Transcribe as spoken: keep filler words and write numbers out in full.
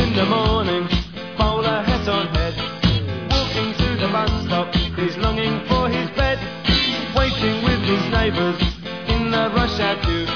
in the morning, bowler hat on head, walking to the bus stop, he's longing for his bed, waiting with his neighbours in the rush hour queue.